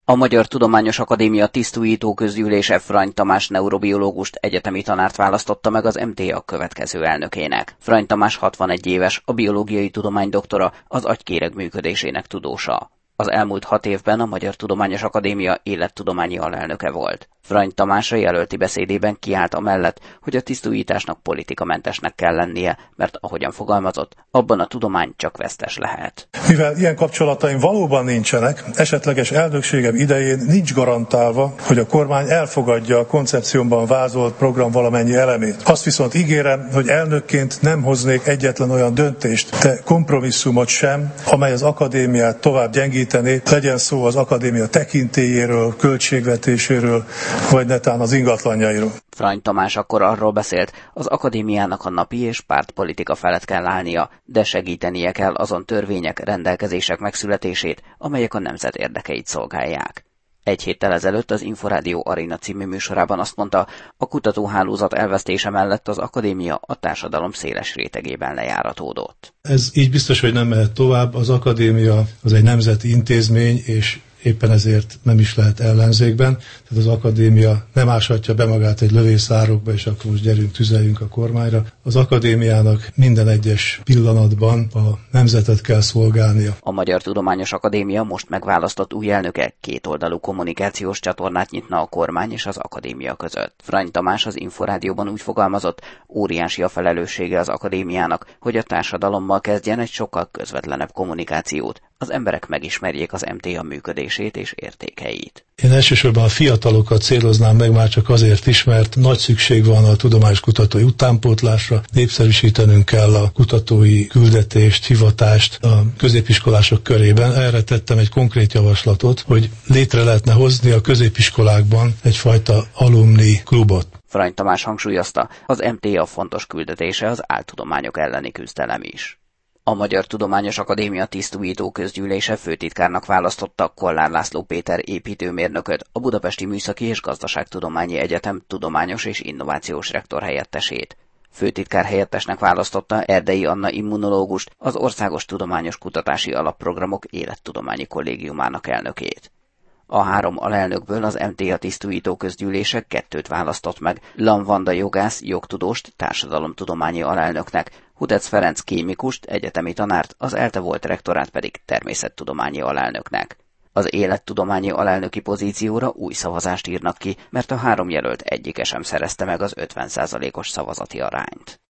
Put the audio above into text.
A Magyar Tudományos Akadémia tisztújító közgyűlése Frany Tamás neurobiológust, egyetemi tanárt választotta meg az MTA következő elnökének. Frany Tamás 61 éves, a biológiai tudomány doktora, az agykéreg működésének tudósa. Az elmúlt 6 évben a Magyar Tudományos Akadémia élettudományi alelnöke volt. Frany Tamás a jelölti beszédében kiállt amellett, hogy a tisztújításnak politikamentesnek kell lennie, mert ahogyan fogalmazott, abban a tudomány csak vesztes lehet. Mivel ilyen kapcsolataim valóban nincsenek, esetleges elnökségem idején nincs garantálva, hogy a kormány elfogadja a koncepciómban vázolt program valamennyi elemét. Azt viszont ígérem, hogy elnökként nem hoznék egyetlen olyan döntést, de kompromisszumot sem, amely az akadémiát tovább gyengítené, legyen szó az akadémia tekintélyéről, költségvetéséről, vagy netán az ingatlanjairól. Frany Tamás akkor arról beszélt, az akadémiának a napi és pártpolitika felett kell állnia, de segítenie kell azon törvények, rendelkezések megszületését, amelyek a nemzet érdekeit szolgálják. Egy héttel ezelőtt az Inforádió Arena című műsorában azt mondta, a kutatóhálózat elvesztése mellett az akadémia a társadalom széles rétegében lejáratódott. Ez így biztos, hogy nem mehet tovább. Az akadémia az egy nemzeti intézmény, és éppen ezért nem is lehet ellenzékben. Tehát az akadémia nem áshatja be magát egy lövészárokba, és akkor most gyerünk, tüzeljünk a kormányra. Az akadémiának minden egyes pillanatban a nemzetet kell szolgálnia. A Magyar Tudományos Akadémia most megválasztott új elnöke kétoldalú kommunikációs csatornát nyitna a kormány és az akadémia között. Frany Tamás az Inforádióban úgy fogalmazott, óriási a felelőssége az akadémiának, hogy a társadalommal kezdjen egy sokkal közvetlenebb kommunikációt. Az emberek megismerjék az MTA működését és értékeit. Én elsősorban a fiatalokat céloznám meg már csak azért is, mert nagy szükség van a tudományos kutatói utánpótlásra, népszerűsítenünk kell a kutatói küldetést, hivatást a középiskolások körében. Erre tettem egy konkrét javaslatot, hogy létre lehetne hozni a középiskolákban egyfajta alumni klubot. Frany Tamás hangsúlyozta, az MTA fontos küldetése az áltudományok elleni küzdelem is. A Magyar Tudományos Akadémia tisztújító közgyűlése főtitkárnak választotta Kollár László Péter építőmérnököt, a Budapesti Műszaki és Gazdaságtudományi Egyetem tudományos és innovációs rektor helyettesét. Főtitkár helyettesnek választotta Erdei Anna immunológust, az Országos Tudományos Kutatási Alapprogramok Élettudományi Kollégiumának elnökét. A 3 alelnökből az MTA tisztújító közgyűlése 2 választott meg, Lam Vanda jogász, jogtudóst, társadalomtudományi alelnöknek, Hudec Ferenc kémikust, egyetemi tanárt, az ELTE volt rektorát pedig természettudományi alelnöknek. Az élettudományi alelnöki pozícióra új szavazást írnak ki, mert a 3 jelölt egyike sem szerezte meg az 50%-os szavazati arányt.